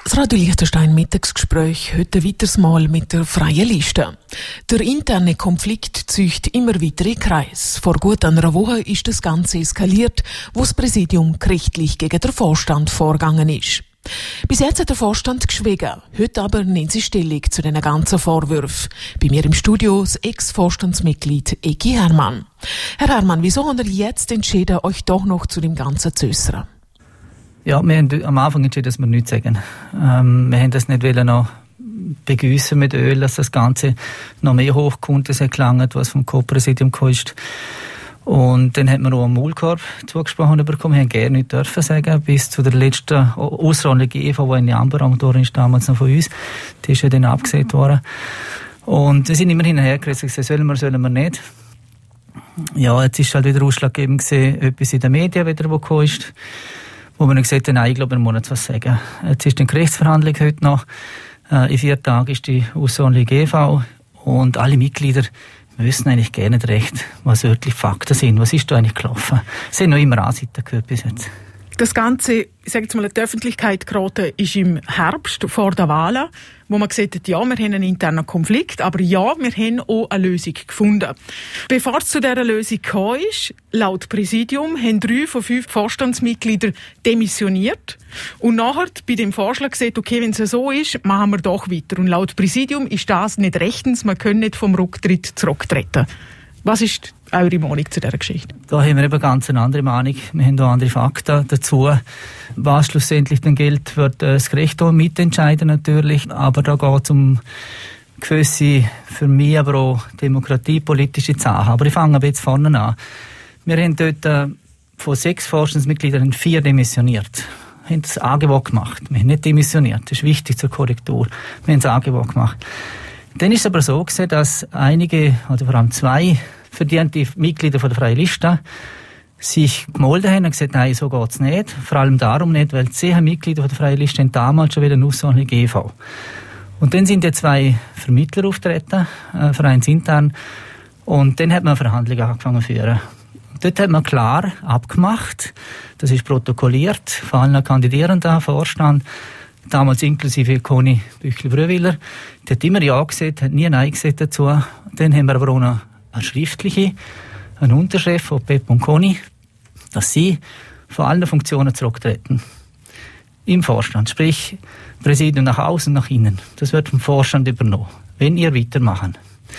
Das Radio Liechtenstein Mittagsgespräch heute weiteres Mal mit der Freien Liste. Der interne Konflikt zieht immer weitere Kreise. Vor gut einer Woche ist das Ganze eskaliert, wo das Präsidium gerichtlich gegen den Vorstand vorgegangen ist. Bis jetzt hat der Vorstand geschwiegen. Heute aber nimmt sie Stellung zu den ganzen Vorwürfen. Bei mir im Studio das Ex-Vorstandsmitglied Eki Hermann. Herr Hermann, wieso habt ihr jetzt entschieden, euch doch noch zu dem Ganzen zu äußern? Ja, wir haben am Anfang entschieden, dass wir nichts sagen. Wir haben das nicht noch begüssen mit Öl, dass das Ganze noch mehr hochkommt, das hat gelangt, was vom Co-Präsidium ist. Und dann hat man auch einen Maulkorb zugesprochen bekommen. Wir haben gerne nichts dürfen sagen, bis zu der letzten außerordentlichen GV, die in Jamberam ist, damals noch von uns. Die ist ja dann abgesehen worden. Und wir sind immer hinterhergerissen, sollen wir nicht. Ja, jetzt ist halt wieder ausschlaggebend gewesen, etwas in den Medien wieder, wo gekommen ist, wo man gesagt hat, nein, ich glaube, man muss was sagen. Jetzt ist die Gerichtsverhandlung heute noch. In 4 Tagen ist die außerordentliche GV und alle Mitglieder wissen eigentlich gerne nicht recht, was wirklich Fakten sind. Was ist da eigentlich gelaufen? Es sind noch immer Ansichten gehört bis jetzt. Das Ganze, ich sage jetzt mal, die Öffentlichkeit geraten ist im Herbst vor der Wahlen, wo man gesagt hat, ja, wir haben einen internen Konflikt, aber ja, wir haben auch eine Lösung gefunden. Bevor es zu dieser Lösung gekommen ist, laut Präsidium haben 3 von 5 Vorstandsmitgliedern demissioniert und nachher bei dem Vorschlag gesagt, okay, wenn es so ist, machen wir doch weiter. Und laut Präsidium ist das nicht rechtens, man kann nicht vom Rücktritt zurücktreten. Was ist eure Meinung zu dieser Geschichte? Da haben wir eben ganz eine andere Meinung. Wir haben da andere Fakten dazu. Was schlussendlich dann gilt, wird das Gericht auch mitentscheiden natürlich. Aber da geht es um gewisse, für mich aber auch demokratiepolitische Sachen. Aber ich fange aber jetzt vorne an. Wir haben dort von 6 Vorstandsmitgliedern 4 demissioniert. Wir haben das Angebot gemacht. Wir haben nicht demissioniert. Das ist wichtig zur Korrektur. Wir haben das Angebot gemacht. Dann ist es aber so gewesen, dass einige, oder vor allem 2 verdiente Mitglieder von der Freien Liste sich gemeldet haben und gesagt, nein, so geht's nicht. Vor allem darum nicht, weil 10 Mitglieder von der Freien Liste haben damals schon wieder eine außerordentliche GV. Und dann sind die 2 Vermittler auftreten, vereinsintern, und dann hat man Verhandlungen angefangen zu führen. Und dort hat man klar abgemacht, das ist protokolliert von allen Kandidierenden, Vorstand, damals inklusive Conny Büchel-Brühwiller. Die hat immer Ja gesagt, hat nie Nein gesagt dazu. Dann haben wir aber auch noch eine schriftliche, eine Unterschrift von Pep und Conny, dass sie von allen Funktionen zurücktreten. Im Vorstand, sprich Präsidium nach außen und nach innen. Das wird vom Vorstand übernommen, wenn ihr weitermachen.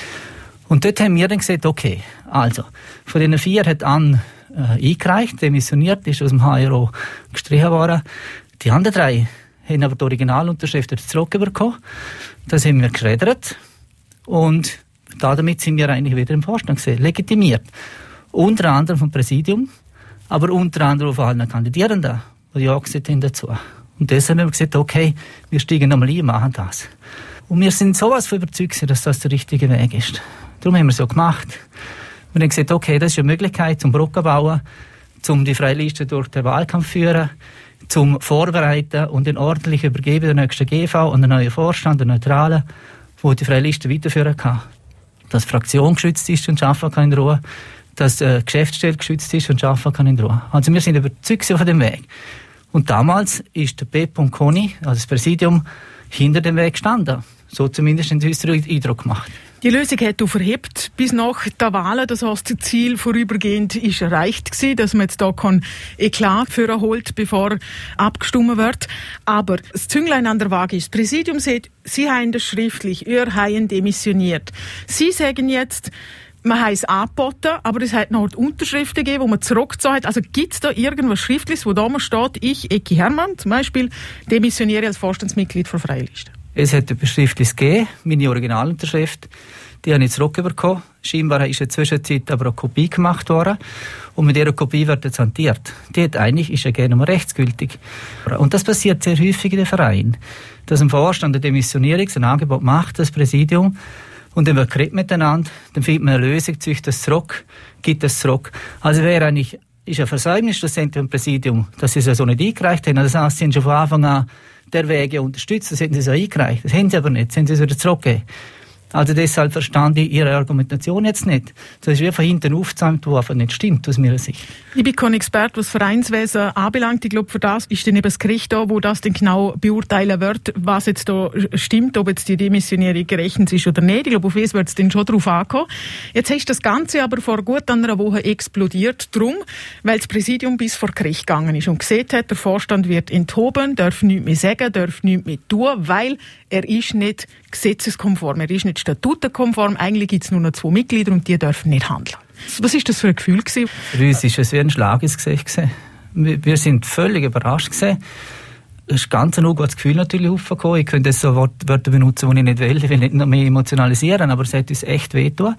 Und dort haben wir dann gesagt, okay, also, von den 4 hat Anne eingereicht, demissioniert, ist aus dem HRO gestrichen worden. Die anderen 3 haben aber die Originalunterschrift zurückbekommen. Das haben wir geschreddert. Und damit sind wir eigentlich wieder im Vorstand gesehen, legitimiert. Unter anderem vom Präsidium, aber unter anderem auch von allen Kandidierenden, die Ja gesagt haben dazu. Und deshalb haben wir gesagt, okay, wir steigen nochmal ein, machen das. Und wir sind sowas von überzeugt, dass das der richtige Weg ist. Darum haben wir es so gemacht. Wir haben gesagt, okay, das ist eine Möglichkeit zum Brücken bauen, zum die Freie Liste durch den Wahlkampf führen, zum Vorbereiten und dann ordentlich übergeben der nächsten GV und den neuen Vorstand, den Neutralen, wo die Freie Liste weiterführen kann. Dass die Fraktion geschützt ist und arbeiten kann in Ruhe, dass die Geschäftsstelle geschützt ist und arbeiten kann in Ruhe. Also wir sind überzeugt von dem Weg. Und damals ist der Pep und Conny, also das Präsidium, hinter dem Weg gestanden. So zumindest haben sie uns den Eindruck gemacht. Die Lösung hat du verhebt bis nach der Wahlen. Das heisst, das Ziel vorübergehend ist erreicht gewesen, dass man jetzt da kein Eklat für holt, bevor abgestimmt wird. Aber das Zünglein an der Waage ist, das Präsidium sagt, Sie haben das schriftlich, ihr habt demissioniert. Sie sagen jetzt, man hat es angeboten, aber es hat noch Unterschriften gegeben, wo man zurückgezogen hat. Also gibt es da irgendwas Schriftliches, wo da mal steht, ich, Eki Hermann zum Beispiel, demissioniere als Vorstandsmitglied der Freien Liste? Es hat etwas Schriftliches gegeben, meine Originalunterschrift. Die habe ich zurückbekommen. Scheinbar ist in der Zwischenzeit aber eine Kopie gemacht worden. Und mit dieser Kopie wird jetzt hantiert. Die hat eigentlich, ist ja gerne mal rechtsgültig. Und das passiert sehr häufig in den Vereinen. Dass ein Vorstand eine Demissionierung, ein Angebot macht, das Präsidium, und dann wird geredet miteinander, dann findet man eine Lösung, zieht das zurück, gibt das zurück. Also wäre eigentlich, ist ein Versäumnis schlussendlich im Präsidium, dass sie es so nicht eingereicht haben. Das heißt, sie haben schon von Anfang an der Wege unterstützt, das hätten sie so eingereicht. Das haben sie aber nicht, das haben sie wieder zurückgegeben. Also deshalb verstand ich Ihre Argumentation jetzt nicht. Das ist wie von hinten aufgezäumt, wo einfach nicht stimmt, aus meiner Sicht. Ich bin kein Experte, was Vereinswesen anbelangt. Ich glaube, für das ist dann eben das Gericht da, wo das dann genau beurteilen wird, was jetzt da stimmt, ob jetzt die Demissionierung gerechnet ist oder nicht. Ich glaube, auf das wird es dann schon drauf ankommen. Jetzt ist das Ganze aber vor gut einer Woche explodiert, drum, weil das Präsidium bis vor Gericht gegangen ist und gesehen hat, der Vorstand wird enthoben, darf nichts mehr sagen, darf nichts mehr tun, weil er ist nicht gesetzeskonform, er ist nicht statutenkonform. Eigentlich gibt es nur noch 2 Mitglieder und die dürfen nicht handeln. Was war das für ein Gefühl gewesen? Für uns war es wie ein Schlag ins Gesicht gewesen. Wir sind völlig überrascht gewesen. Es ist ganz ein ungutes Gefühl natürlich aufgekommen. Ich könnte jetzt so Wörter benutzen, die ich nicht will. Ich will nicht noch mehr emotionalisieren, aber es hat uns echt wehtun.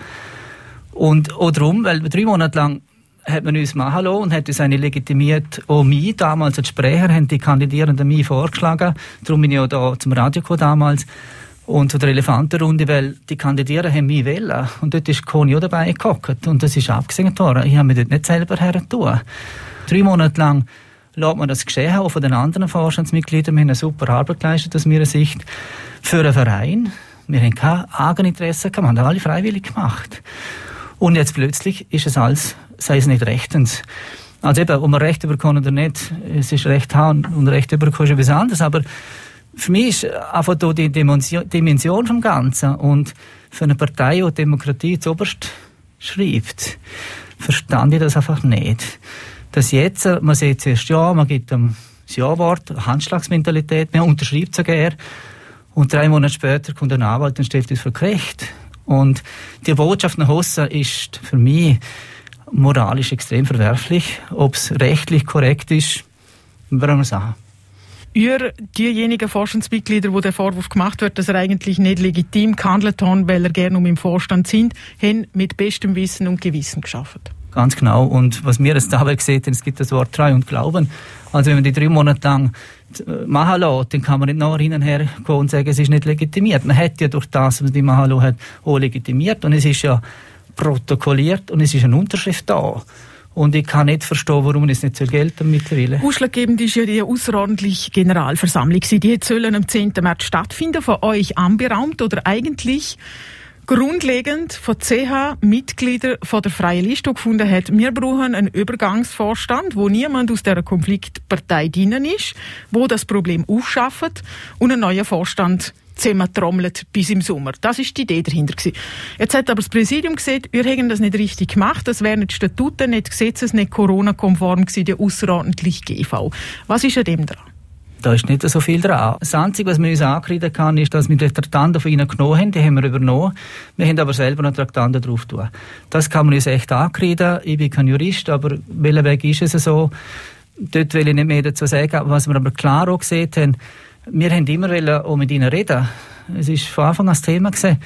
Und auch darum, weil 3 Monate lang hat man uns machen lassen und hat uns eine legitimiert, auch mich damals als Sprecher, haben die Kandidierenden mich vorgeschlagen. Darum bin ich auch da zum Radio gekommen damals und zu der Elefantenrunde, weil die Kandidierer haben mich wählen. Und dort ist Conny auch dabei gehockt und das ist abgesegnet worden. Ich habe mich dort nicht selber hergetan. 3 Monate lang lässt man das geschehen, auch von den anderen Vorstandsmitgliedern. Wir haben eine super Arbeit geleistet aus meiner Sicht für einen Verein. Wir haben kein Eigeninteresse gehabt, wir haben alle freiwillig gemacht. Und jetzt plötzlich ist es alles, sei es nicht rechtens. Also eben, ob man Recht bekommen oder nicht, es ist Recht haben und Recht bekommen ist etwas anderes, aber für mich ist einfach da die Dimension vom Ganzen und für eine Partei, die Demokratie zuoberst schreibt, verstand ich das einfach nicht. Dass jetzt, man sieht zuerst ja, man gibt dem das Ja-Wort, Handschlagsmentalität, man unterschreibt sogar und 3 Monate später kommt ein Anwalt und stellt das vor Gericht. Und die Botschaft nach aussen ist für mich moralisch extrem verwerflich. Ob es rechtlich korrekt ist, werden wir sagen. Ihr, diejenigen Vorstandsmitglieder, wo der Vorwurf gemacht wird, dass er eigentlich nicht legitim gehandelt haben, weil er gerne im Vorstand sind, haben mit bestem Wissen und Gewissen geschafft. Ganz genau. Und was wir jetzt dabei gesehen haben, es gibt das Wort Treu und Glauben. Also wenn man die 3 Monate lang machen lässt, dann kann man nicht nachher hin und her kommen und sagen, es ist nicht legitimiert. Man hat ja durch das, was die machen lassen hat, auch legitimiert. Und es ist ja protokolliert und es ist eine Unterschrift da. Und ich kann nicht verstehen, warum es nicht gelten mittlerweile. Ausschlaggebend ist ja die außerordentliche Generalversammlung. Die sollen am 10. März stattfinden, von euch anberaumt oder eigentlich grundlegend von CH Mitglieder von der Freien Liste gefunden hat, wir brauchen einen Übergangsvorstand, wo niemand aus dieser Konfliktpartei drin ist, wo das Problem aufschafft und einen neuen Vorstand zusammentrommelt bis im Sommer. Das ist die Idee dahinter gewesen. Jetzt hat aber das Präsidium gesagt, wir hätten das nicht richtig gemacht, das wären nicht Statuten, nicht Gesetzes, nicht Corona-konform gewesen, die außerordentlich GV. Was ist an dem dran? Da ist nicht so viel dran. Das Einzige, was man uns ankreiden kann, ist, dass wir die Traktanten von ihnen genommen haben, die haben wir übernommen. Wir haben aber selber noch Traktanten drauf tun. Das kann man uns echt ankreiden. Ich bin kein Jurist, aber welcher Weg ist es so? Dort will ich nicht mehr dazu sagen. Was wir aber klar auch gesehen haben, wir haben immer auch mit ihnen reden. Es war von Anfang an das Thema gewesen.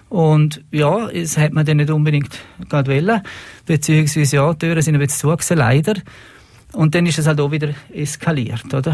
Und ja, es hat man dann nicht unbedingt gerade wollen. Beziehungsweise ja, die Türen sind ein bisschen zugegangen, leider. Und dann ist es halt auch wieder eskaliert, oder?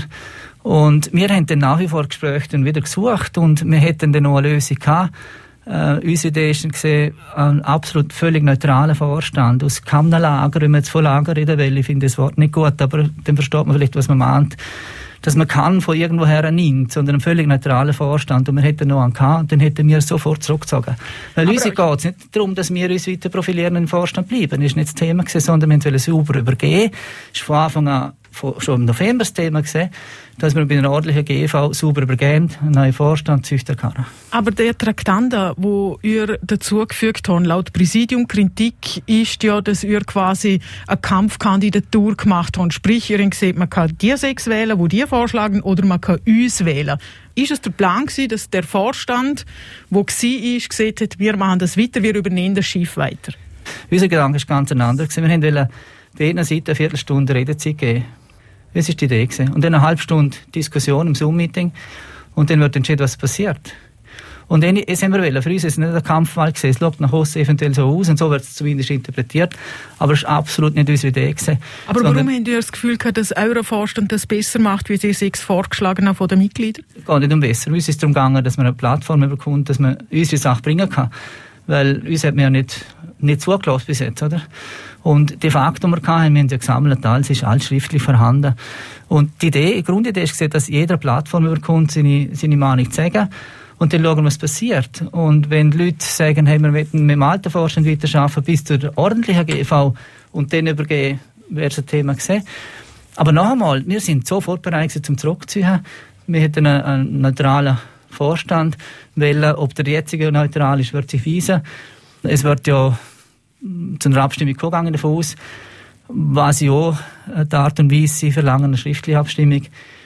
Und wir haben dann nach wie vor Gespräche dann wieder gesucht und wir hätten dann noch eine Lösung gehabt. Unsere Idee ist gesehen, einen absolut völlig neutralen Vorstand aus keinem Lager, wenn man jetzt von Lager reden will, ich finde das Wort nicht gut, aber dann versteht man vielleicht, was man meint, dass man kann von irgendwoher nimmt, sondern einen völlig neutralen Vorstand. Und wir hätten noch einen gehabt, und dann hätten wir sofort zurückgezogen. Weil uns geht es nicht darum, dass wir uns weiter profilieren und im Vorstand bleiben. Das war nicht das Thema gewesen, sondern wir wollten sauber übergeben. Das war von Anfang an, schon im November das Thema gewesen, dass wir bei einer ordentlichen GV sauber übergeben, einen neuen Vorstand züchten können. Aber der Traktanten, wo ihr dazugefügt habt, laut Präsidium Kritik ist ja, dass ihr quasi eine Kampfkandidatur gemacht habt. Sprich, ihr habt gesagt, man kann die 6 wählen, die die vorschlagen, oder man kann uns wählen. Ist es der Plan gewesen, dass der Vorstand, der gesagt hat, wir machen das weiter, wir übernehmen das Schiff weiter? Unser Gedanke war ganz anders. Wir wollten der Seite eine Viertelstunde Redezeit geben. Das war die Idee. Und dann eine halbe Stunde Diskussion im Zoom-Meeting. Und dann wird entschieden, was passiert. Und dann, das haben wir wollen. Für uns ist es nicht ein Kampfwahl gewesen. Es schaut nach außen eventuell so aus. Und so wird es zumindest interpretiert. Aber es war absolut nicht unsere Idee gewesen. Aber warum habt ihr das Gefühl gehabt, dass euer Vorstand das besser macht, wie die 6 vorgeschlagen haben von den Mitgliedern? Es geht nicht um besser. Uns ist es darum gegangen, dass man eine Plattform bekommt, dass man unsere Sache bringen kann. Weil uns hat man ja nicht zugelassen bis jetzt, oder? Und die Fakten, die wir hatten, wir haben ja gesammelt, alles ist alles schriftlich vorhanden. Und die Grundidee ist, dass jeder Plattform bekommt, seine Meinung zu sagen. und dann schauen wir, was passiert. Und wenn die Leute sagen, hey, wir wollen mit dem alten Vorstand weiterarbeiten bis zur ordentlichen GV und dann übergeben, wäre es ein Thema gewesen. Aber noch einmal, wir sind sofort bereit, zum zurückzuziehen. Wir hätten einen neutralen Vorstand wählen. Ob der jetzige neutral ist, wird sich weisen. Es wird ja zu einer Abstimmung gegangen davon aus, was ja auch die Art und Weise, sie verlangen eine schriftliche Abstimmung,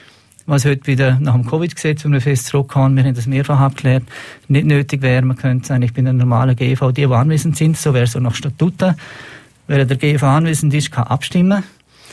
was heute wieder nach dem Covid-Gesetz, wenn wir fest zurückkommen, wir haben das mehrfach abgeklärt, nicht nötig wäre. Man könnte sagen, ich bin ein normaler GV, die anwesend sind, so wäre es auch nach Statuten. Wer der GV anwesend ist, kann abstimmen.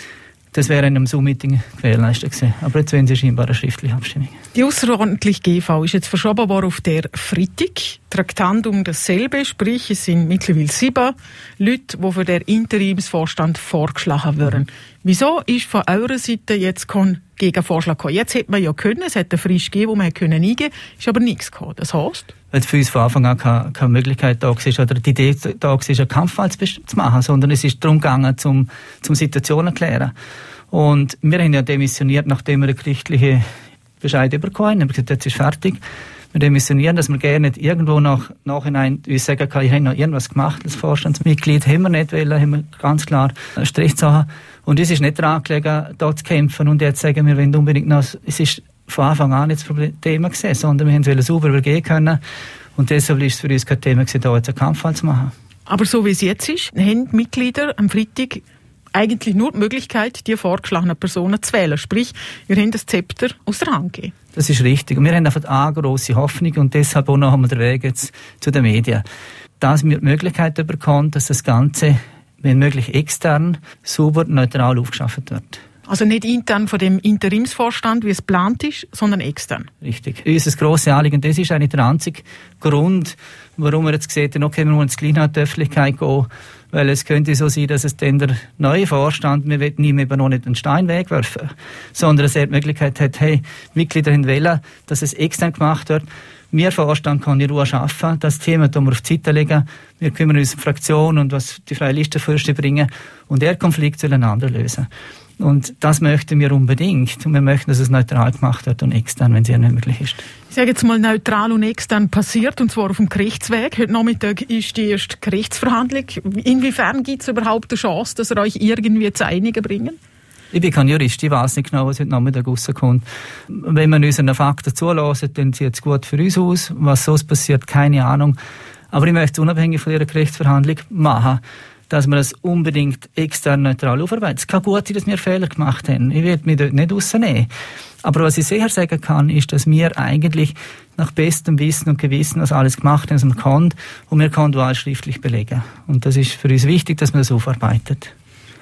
Das wäre in einem Zoom-Meeting gewährleistet gewesen. Aber jetzt wollen Sie scheinbar eine schriftliche Abstimmung. Die außerordentliche GV ist jetzt verschoben worden auf der Freitag. Traktandum dasselbe, sprich es sind mittlerweile 7 Leute, die für den Interimsvorstand vorgeschlagen werden. Wieso ist von eurer Seite jetzt kein Gegenvorschlag gekommen? Jetzt hätte man ja können, es hätte frisch gegeben, wo man hätte können, ist aber nichts gekommen. Das heisst? Weil für uns von Anfang an keine Möglichkeit da war, oder die Idee da war, einen Kampffall zu machen, sondern es ist darum gegangen, zum Situationen zu klären. Und wir haben ja demissioniert, nachdem wir eine gerichtliche Bescheid bekommen haben. Wir haben gesagt, jetzt ist fertig. Wir demissionieren, dass wir gerne nicht irgendwo nachhinein uns sagen können, ich habe noch irgendwas gemacht als Vorstandsmitglied, haben wir nicht wollen, haben wir ganz klar Strichsachen. Und es ist nicht daran gelegen, da zu kämpfen und jetzt sagen wir wollen unbedingt noch, es ist von Anfang an nicht das Thema gewesen, sondern wir wollten sauber übergehen können. Und deshalb ist es für uns kein Thema gewesen, da jetzt einen Kampffall zu machen. Aber so wie es jetzt ist, haben die Mitglieder am Freitag eigentlich nur die Möglichkeit, die vorgeschlagenen Personen zu wählen. Sprich, wir haben das Zepter aus der Hand gegeben. Das ist richtig. Und wir haben einfach eine grosse Hoffnung und deshalb auch noch haben wir den Weg jetzt zu den Medien. Dass wir die Möglichkeit bekommen, dass das Ganze, wenn möglich extern, sauber, neutral aufgeschafft wird. Also nicht intern von dem Interimsvorstand, wie es geplant ist, sondern extern. Richtig. Unser grosses Anliegen, das ist eigentlich der einzige Grund, warum wir jetzt gesehen haben, okay, wir wollen jetzt gleich nach der Öffentlichkeit gehen, weil es könnte so sein, dass es dann der neue Vorstand, wir wollen ihm eben noch nicht einen Stein wegwerfen, sondern dass er die Möglichkeit hat, hey, Mitglieder wollen, dass es extern gemacht wird. Wir Vorstand kann in Ruhe arbeiten, das Thema tun wir auf die Seite legen, wir kümmern uns um die Fraktion und was die freie Listenfürsten bringen und der Konflikt soll einander lösen. Und das möchten wir unbedingt. Und wir möchten, dass es neutral gemacht wird und extern, wenn es ja nicht möglich ist. Ich sage jetzt mal, neutral und extern passiert, und zwar auf dem Gerichtsweg. Heute Nachmittag ist die erste Gerichtsverhandlung. Inwiefern gibt es überhaupt eine Chance, dass ihr euch irgendwie zu einigen bringen? Ich bin kein Jurist, ich weiss nicht genau, was heute Nachmittag rauskommt. Wenn man unseren Fakten zulässt, dann sieht es gut für uns aus. Was sonst passiert, keine Ahnung. Aber ich möchte es unabhängig von Ihrer Gerichtsverhandlung machen, dass wir das unbedingt extern neutral aufarbeiten. Es kann gut sein, dass wir Fehler gemacht haben. Ich werde mich dort nicht rausnehmen. Aber was ich sicher sagen kann, ist, dass wir eigentlich nach bestem Wissen und Gewissen das alles gemacht haben, was man kann. Und wir können alles schriftlich belegen. Und das ist für uns wichtig, dass man das aufarbeitet.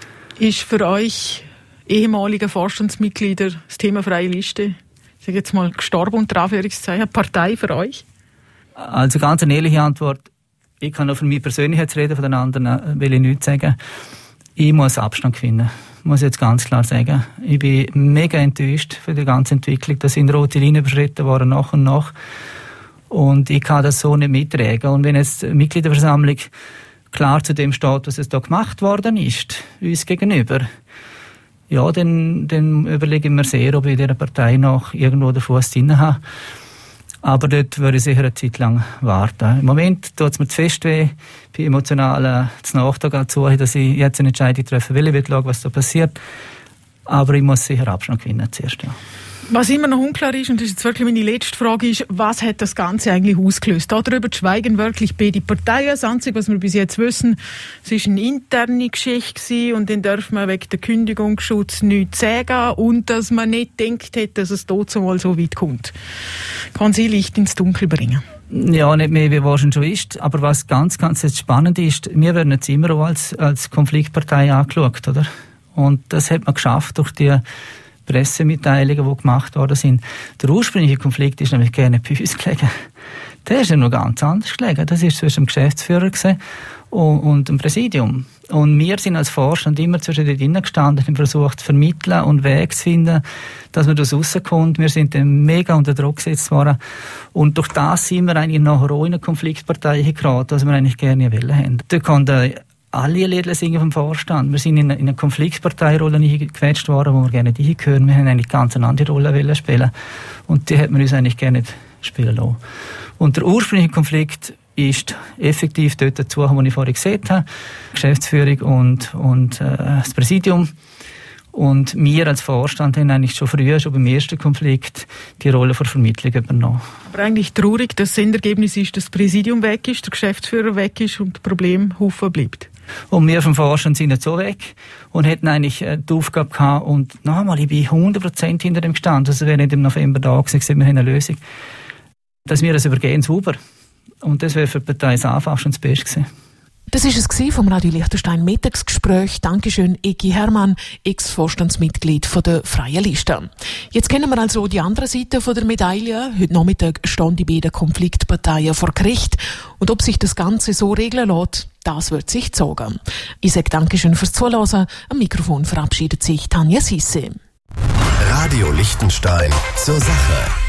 Ist für euch ehemalige Vorstandsmitglieder das Thema freie Liste, ich sage jetzt mal, gestorben unter Anführungszeichen, Partei für euch? Also ganz eine ehrliche Antwort. Ich kann auch von mir persönlich jetzt reden, von den anderen will ich nichts sagen. Ich muss Abstand gewinnen, muss ich jetzt ganz klar sagen. Ich bin mega enttäuscht für die ganze Entwicklung. Da sind rote Linien überschritten worden, nach und nach. Und ich kann das so nicht mittragen. Und wenn jetzt die Mitgliederversammlung klar zu dem steht, was es da gemacht worden ist, uns gegenüber, ja, dann überlege ich mir sehr, ob ich in dieser Partei noch irgendwo den Fuß drin habe. Aber dort würde ich sicher eine Zeit lang warten. Im Moment tut es mir zu fest weh, bin emotional zu Nachtrag dazu, dass ich jetzt eine Entscheidung treffen will. Ich will schauen, was da passiert. Aber ich muss sicher Abstand gewinnen zuerst, ja. Was immer noch unklar ist, und das ist jetzt wirklich meine letzte Frage, ist, was hat das Ganze eigentlich ausgelöst? Darüber schweigen wirklich beide Parteien. Das Einzige, was wir bis jetzt wissen, es war eine interne Geschichte und dann darf man wegen der Kündigungsschutz nichts sagen und dass man nicht gedacht hat, dass es dazu mal so weit kommt. Kann sie Licht ins Dunkel bringen? Ja, nicht mehr, wie wahrscheinlich schon ist. Aber was ganz, ganz jetzt spannend ist, wir werden jetzt immer auch als Konfliktpartei angeschaut, oder? Und das hat man geschafft durch die Pressemitteilungen, die gemacht worden sind. Der ursprüngliche Konflikt ist nämlich gerne bei uns gelegen. Der ist ja noch ganz anders gelegen. Das war zwischen dem Geschäftsführer und dem Präsidium. Und wir sind als Vorstand immer zwischen dort drinnen gestanden und haben versucht zu vermitteln und Wege zu finden, dass man das rauskommt. Wir sind dann mega unter Druck gesetzt worden. Und durch das sind wir eigentlich nachher auch in eine Konfliktpartei geraten, was wir eigentlich gerne wollen haben. Da kann der alle Lieder singen vom Vorstand. Wir sind in eine Konfliktparteirolle eingequetscht worden, wo wir gerne nicht hingehören. Wir haben eigentlich ganz eine andere Rolle spielen und die hat man uns eigentlich gerne nicht spielen lassen. Und der ursprüngliche Konflikt ist effektiv dort dazu, wo ich vorhin gesehen habe, Geschäftsführung und das Präsidium. Und wir als Vorstand haben eigentlich schon früher, schon beim ersten Konflikt, die Rolle der Vermittlung übernommen. Aber eigentlich traurig, dass das Endergebnis ist, dass das Präsidium weg ist, der Geschäftsführer weg ist und das Problemhaufen bleibt. Und wir vom Vorstand sind nicht so weg und hätten eigentlich die Aufgabe gehabt. Und nochmal, ich bin 100% hinter dem gestanden. Also wäre nicht im November da gewesen, wir haben eine Lösung. Dass wir das übergehen, sauber. Und das wäre für die Partei das Einfachste und das Beste gewesen. Das war es vom Radio Liechtenstein Mittagsgespräch. Dankeschön, Eki Hermann, Ex-Vorstandsmitglied von der Freien Liste. Jetzt kennen wir also die andere Seite von der Medaille. Heute Nachmittag stehen die beiden Konfliktparteien vor Gericht. Und ob sich das Ganze so regeln lässt, das wird sich zeigen. Ich sage Dankeschön fürs Zuhören. Am Mikrofon verabschiedet sich Tanja Sisse. Radio Liechtenstein zur Sache.